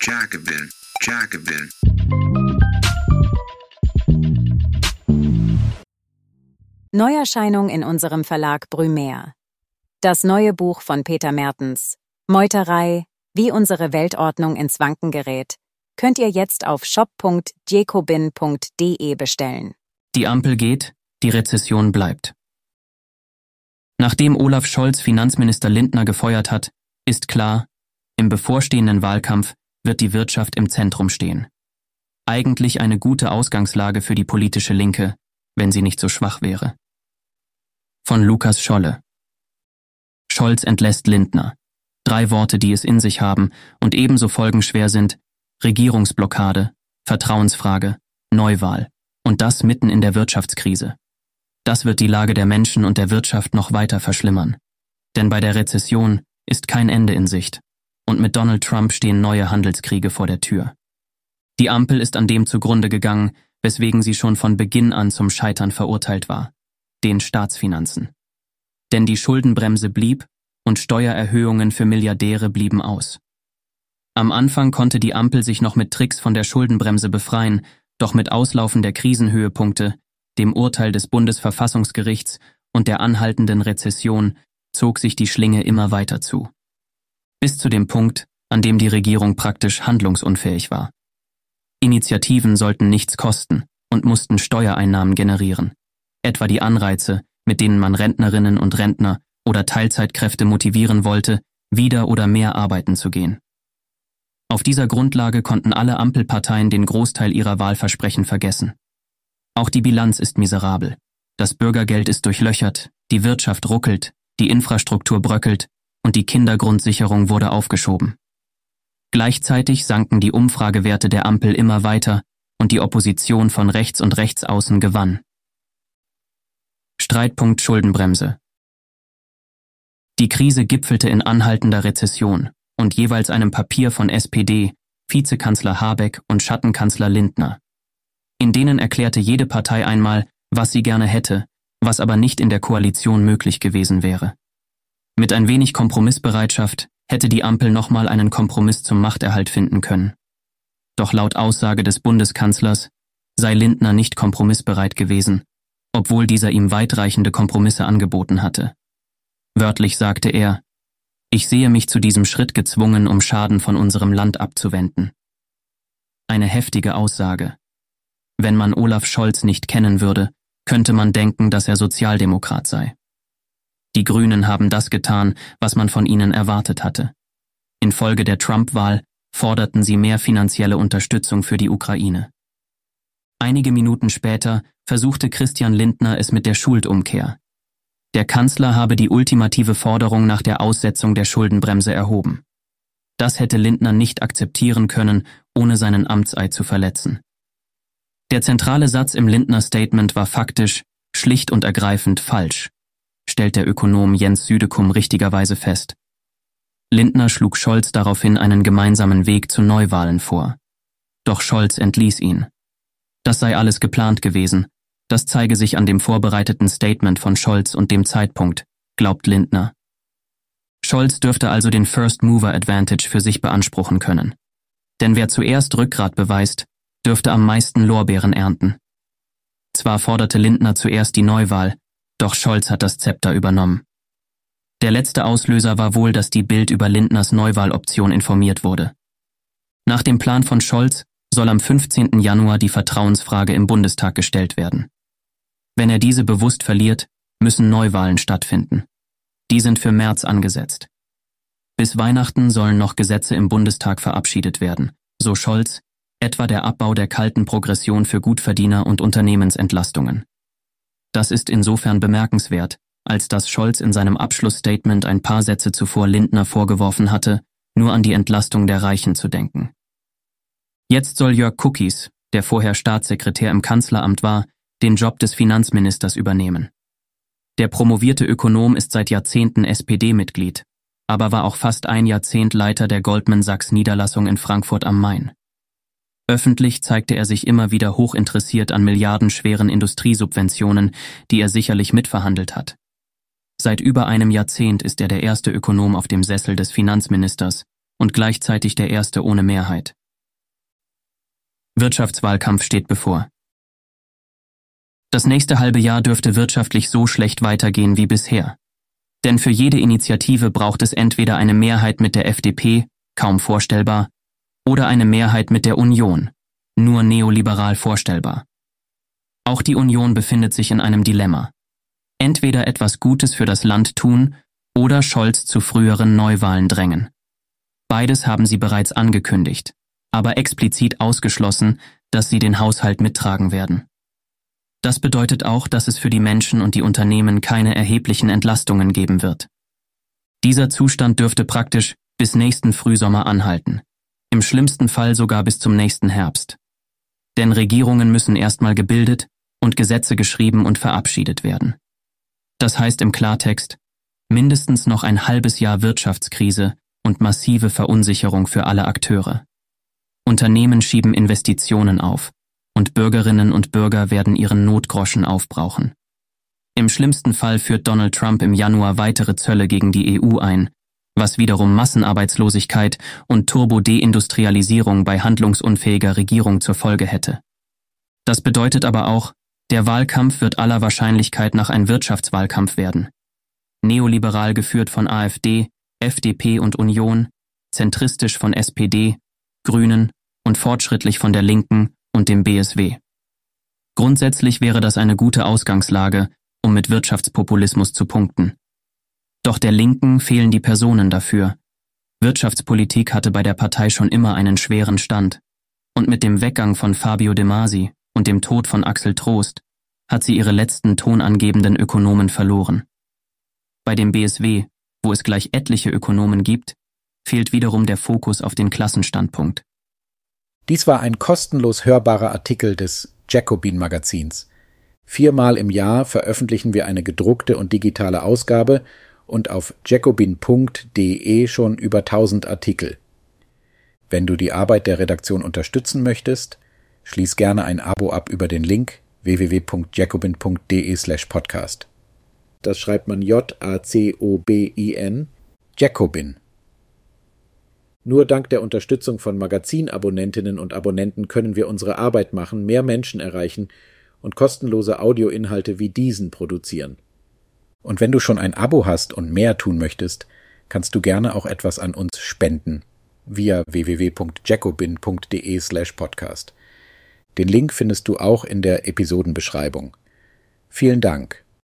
Jacobin, Jacobin. Neuerscheinung in unserem Verlag Brumaire. Das neue Buch von Peter Mertens, Meuterei, wie unsere Weltordnung ins Wanken gerät, könnt ihr jetzt auf shop.jacobin.de bestellen. Die Ampel geht, die Rezession bleibt. Nachdem Olaf Scholz Finanzminister Lindner gefeuert hat, ist klar, im bevorstehenden Wahlkampf wird die Wirtschaft im Zentrum stehen. Eigentlich eine gute Ausgangslage für die politische Linke, wenn sie nicht so schwach wäre. Von Lukas Scholle. Scholz entlässt Lindner. 3 Worte, die es in sich haben und ebenso folgenschwer sind: Regierungsblockade, Vertrauensfrage, Neuwahl. Und das mitten in der Wirtschaftskrise. Das wird die Lage der Menschen und der Wirtschaft noch weiter verschlimmern. Denn bei der Rezession ist kein Ende in Sicht. Und mit Donald Trump stehen neue Handelskriege vor der Tür. Die Ampel ist an dem zugrunde gegangen, weswegen sie schon von Beginn an zum Scheitern verurteilt war: den Staatsfinanzen. Denn die Schuldenbremse blieb und Steuererhöhungen für Milliardäre blieben aus. Am Anfang konnte die Ampel sich noch mit Tricks von der Schuldenbremse befreien, doch mit Auslaufen der Krisenhöhepunkte, dem Urteil des Bundesverfassungsgerichts und der anhaltenden Rezession zog sich die Schlinge immer weiter zu. Bis zu dem Punkt, an dem die Regierung praktisch handlungsunfähig war. Initiativen sollten nichts kosten und mussten Steuereinnahmen generieren, etwa die Anreize, mit denen man Rentnerinnen und Rentner oder Teilzeitkräfte motivieren wollte, wieder oder mehr arbeiten zu gehen. Auf dieser Grundlage konnten alle Ampelparteien den Großteil ihrer Wahlversprechen vergessen. Auch die Bilanz ist miserabel. Das Bürgergeld ist durchlöchert, die Wirtschaft ruckelt, die Infrastruktur bröckelt und die Kindergrundsicherung wurde aufgeschoben. Gleichzeitig sanken die Umfragewerte der Ampel immer weiter und die Opposition von rechts und rechtsaußen gewann. Streitpunkt Schuldenbremse. Die Krise gipfelte in anhaltender Rezession und jeweils einem Papier von SPD, Vizekanzler Habeck und Schattenkanzler Lindner. In denen erklärte jede Partei einmal, was sie gerne hätte, was aber nicht in der Koalition möglich gewesen wäre. Mit ein wenig Kompromissbereitschaft hätte die Ampel nochmal einen Kompromiss zum Machterhalt finden können. Doch laut Aussage des Bundeskanzlers sei Lindner nicht kompromissbereit gewesen, obwohl dieser ihm weitreichende Kompromisse angeboten hatte. Wörtlich sagte er: Ich sehe mich zu diesem Schritt gezwungen, um Schaden von unserem Land abzuwenden. Eine heftige Aussage. Wenn man Olaf Scholz nicht kennen würde, könnte man denken, dass er Sozialdemokrat sei. Die Grünen haben das getan, was man von ihnen erwartet hatte. Infolge der Trump-Wahl forderten sie mehr finanzielle Unterstützung für die Ukraine. Einige Minuten später versuchte Christian Lindner es mit der Schuldumkehr. Der Kanzler habe die ultimative Forderung nach der Aussetzung der Schuldenbremse erhoben. Das hätte Lindner nicht akzeptieren können, ohne seinen Amtseid zu verletzen. Der zentrale Satz im Lindner-Statement war faktisch, schlicht und ergreifend falsch, stellt der Ökonom Jens Südekum richtigerweise fest. Lindner schlug Scholz daraufhin einen gemeinsamen Weg zu Neuwahlen vor. Doch Scholz entließ ihn. Das sei alles geplant gewesen. Das zeige sich an dem vorbereiteten Statement von Scholz und dem Zeitpunkt, glaubt Lindner. Scholz dürfte also den First Mover Advantage für sich beanspruchen können. Denn wer zuerst Rückgrat beweist, dürfte am meisten Lorbeeren ernten. Zwar forderte Lindner zuerst die Neuwahl, doch Scholz hat das Zepter übernommen. Der letzte Auslöser war wohl, dass die Bild über Lindners Neuwahloption informiert wurde. Nach dem Plan von Scholz soll am 15. Januar die Vertrauensfrage im Bundestag gestellt werden. Wenn er diese bewusst verliert, müssen Neuwahlen stattfinden. Die sind für März angesetzt. Bis Weihnachten sollen noch Gesetze im Bundestag verabschiedet werden, so Scholz, etwa der Abbau der kalten Progression für Gutverdiener und Unternehmensentlastungen. Das ist insofern bemerkenswert, als dass Scholz in seinem Abschlussstatement ein paar Sätze zuvor Lindner vorgeworfen hatte, nur an die Entlastung der Reichen zu denken. Jetzt soll Jörg Kukies, der vorher Staatssekretär im Kanzleramt war, den Job des Finanzministers übernehmen. Der promovierte Ökonom ist seit Jahrzehnten SPD-Mitglied, aber war auch fast ein Jahrzehnt Leiter der Goldman Sachs Niederlassung in Frankfurt am Main. Öffentlich zeigte er sich immer wieder hochinteressiert an milliardenschweren Industriesubventionen, die er sicherlich mitverhandelt hat. Seit über einem Jahrzehnt ist er der erste Ökonom auf dem Sessel des Finanzministers, und gleichzeitig der erste ohne Mehrheit. Wirtschaftswahlkampf steht bevor. Das nächste halbe Jahr dürfte wirtschaftlich so schlecht weitergehen wie bisher. Denn für jede Initiative braucht es entweder eine Mehrheit mit der FDP, kaum vorstellbar, oder eine Mehrheit mit der Union, nur neoliberal vorstellbar. Auch die Union befindet sich in einem Dilemma. Entweder etwas Gutes für das Land tun oder Scholz zu früheren Neuwahlen drängen. Beides haben sie bereits angekündigt, aber explizit ausgeschlossen, dass sie den Haushalt mittragen werden. Das bedeutet auch, dass es für die Menschen und die Unternehmen keine erheblichen Entlastungen geben wird. Dieser Zustand dürfte praktisch bis nächsten Frühsommer anhalten, im schlimmsten Fall sogar bis zum nächsten Herbst. Denn Regierungen müssen erstmal gebildet und Gesetze geschrieben und verabschiedet werden. Das heißt im Klartext, mindestens noch ein halbes Jahr Wirtschaftskrise und massive Verunsicherung für alle Akteure. Unternehmen schieben Investitionen auf und Bürgerinnen und Bürger werden ihren Notgroschen aufbrauchen. Im schlimmsten Fall führt Donald Trump im Januar weitere Zölle gegen die EU ein, was wiederum Massenarbeitslosigkeit und Turbo-Deindustrialisierung bei handlungsunfähiger Regierung zur Folge hätte. Das bedeutet aber auch, der Wahlkampf wird aller Wahrscheinlichkeit nach ein Wirtschaftswahlkampf werden. Neoliberal geführt von AfD, FDP und Union, zentristisch von SPD, Grünen und fortschrittlich von der Linken und dem BSW. Grundsätzlich wäre das eine gute Ausgangslage, um mit Wirtschaftspopulismus zu punkten. Doch der Linken fehlen die Personen dafür. Wirtschaftspolitik hatte bei der Partei schon immer einen schweren Stand. Und mit dem Weggang von Fabio De Masi und dem Tod von Axel Trost hat sie ihre letzten tonangebenden Ökonomen verloren. Bei dem BSW, wo es gleich etliche Ökonomen gibt, fehlt wiederum der Fokus auf den Klassenstandpunkt. Dies war ein kostenlos hörbarer Artikel des Jacobin-Magazins. 4-mal im Jahr veröffentlichen wir eine gedruckte und digitale Ausgabe und auf jacobin.de schon über 1000 Artikel. Wenn du die Arbeit der Redaktion unterstützen möchtest, schließ gerne ein Abo ab über den Link www.jacobin.de/podcast. Das schreibt man Jacobin, Jacobin. Nur dank der Unterstützung von Magazinabonnentinnen und Abonnenten können wir unsere Arbeit machen, mehr Menschen erreichen und kostenlose Audioinhalte wie diesen produzieren. Und wenn du schon ein Abo hast und mehr tun möchtest, kannst du gerne auch etwas an uns spenden via www.jacobin.de/podcast. Den Link findest du auch in der Episodenbeschreibung. Vielen Dank.